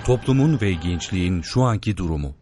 Toplumun ve gençliğin şu anki durumu.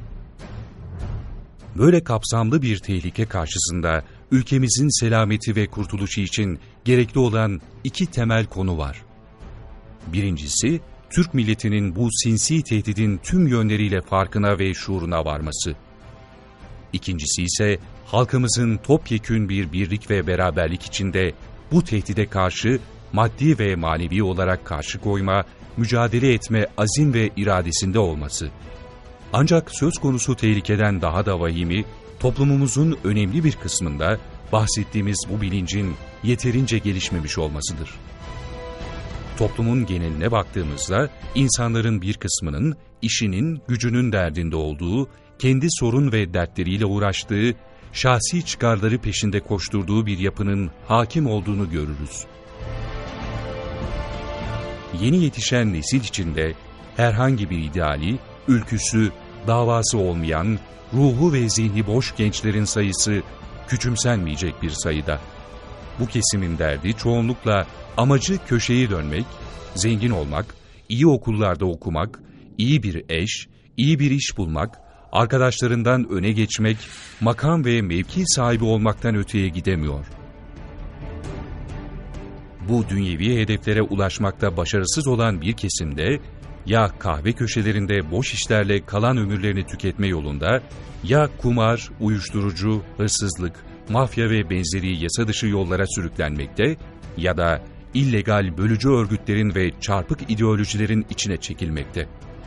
Böyle kapsamlı bir tehlike karşısında ülkemizin selameti ve kurtuluşu için gerekli olan iki temel konu var. Birincisi, Türk milletinin bu sinsi tehdidin tüm yönleriyle farkına ve şuuruna varması. İkincisi ise halkımızın topyekün bir birlik ve beraberlik içinde bu tehdide karşı maddi ve manevi olarak karşı koyma, mücadele etme azim ve iradesinde olması. Ancak söz konusu tehlikeden daha da vahimi, toplumumuzun önemli bir kısmında bahsettiğimiz bu bilincin yeterince gelişmemiş olmasıdır. Toplumun geneline baktığımızda insanların bir kısmının işinin, gücünün derdinde olduğu, kendi sorun ve dertleriyle uğraştığı, şahsi çıkarları peşinde koşturduğu bir yapının hakim olduğunu görürüz. Yeni yetişen nesil içinde herhangi bir ideali, ülküsü, davası olmayan, ruhu ve zihni boş gençlerin sayısı küçümsenmeyecek bir sayıda. Bu kesimin derdi çoğunlukla amacı köşeyi dönmek, zengin olmak, iyi okullarda okumak, iyi bir eş, iyi bir iş bulmak, arkadaşlarından öne geçmek, makam ve mevki sahibi olmaktan öteye gidemiyor. Bu dünyevi hedeflere ulaşmakta başarısız olan bir kesimde, ya kahve köşelerinde boş işlerle kalan ömürlerini tüketme yolunda, ya kumar, uyuşturucu, hırsızlık, mafya ve benzeri yasa dışı yollara sürüklenmekte ya da illegal bölücü örgütlerin ve çarpık ideolojilerin içine çekilmekte.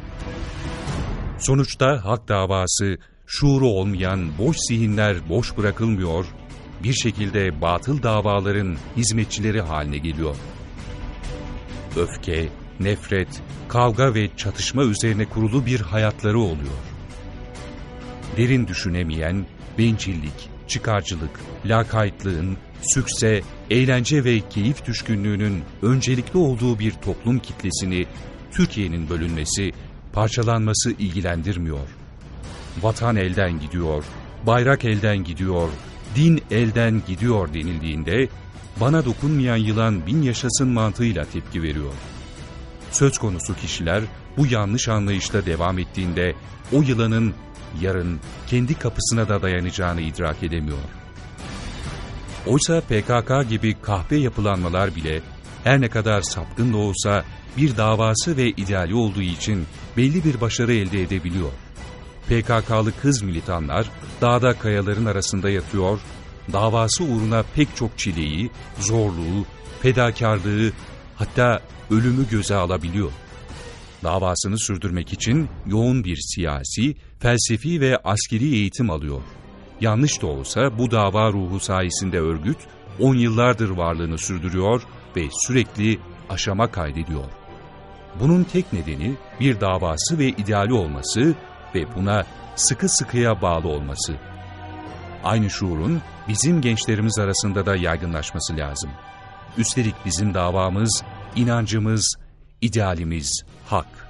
Sonuçta hak davası, şuuru olmayan boş zihinler boş bırakılmıyor, bir şekilde batıl davaların hizmetçileri haline geliyor. Öfke, nefret, kavga ve çatışma üzerine kurulu bir hayatları oluyor. Derin düşünemeyen, bencillik, çıkarcılık, lakaytlığın, sükse, eğlence ve keyif düşkünlüğünün öncelikli olduğu bir toplum kitlesini Türkiye'nin bölünmesi, parçalanması ilgilendirmiyor. Vatan elden gidiyor, bayrak elden gidiyor, din elden gidiyor denildiğinde, bana dokunmayan yılan bin yaşasın mantığıyla tepki veriyor. Söz konusu kişiler bu yanlış anlayışla devam ettiğinde o yılanın yarın kendi kapısına da dayanacağını idrak edemiyor. Oysa PKK gibi kahpe yapılanmalar bile her ne kadar sapkın da olsa bir davası ve ideali olduğu için belli bir başarı elde edebiliyor. PKK'lı kız militanlar dağda kayaların arasında yatıyor, davası uğruna pek çok çileyi, zorluğu, fedakarlığı, hatta ölümü göze alabiliyor. Davasını sürdürmek için yoğun bir siyasi, felsefi ve askeri eğitim alıyor. Yanlış da olsa bu dava ruhu sayesinde örgüt 10 yıllardır varlığını sürdürüyor ve sürekli aşama kaydediyor. Bunun tek nedeni bir davası ve ideali olması ve buna sıkı sıkıya bağlı olması. Aynı şuurun bizim gençlerimiz arasında da yaygınlaşması lazım. Üstelik bizim davamız, inancımız, idealimiz hak.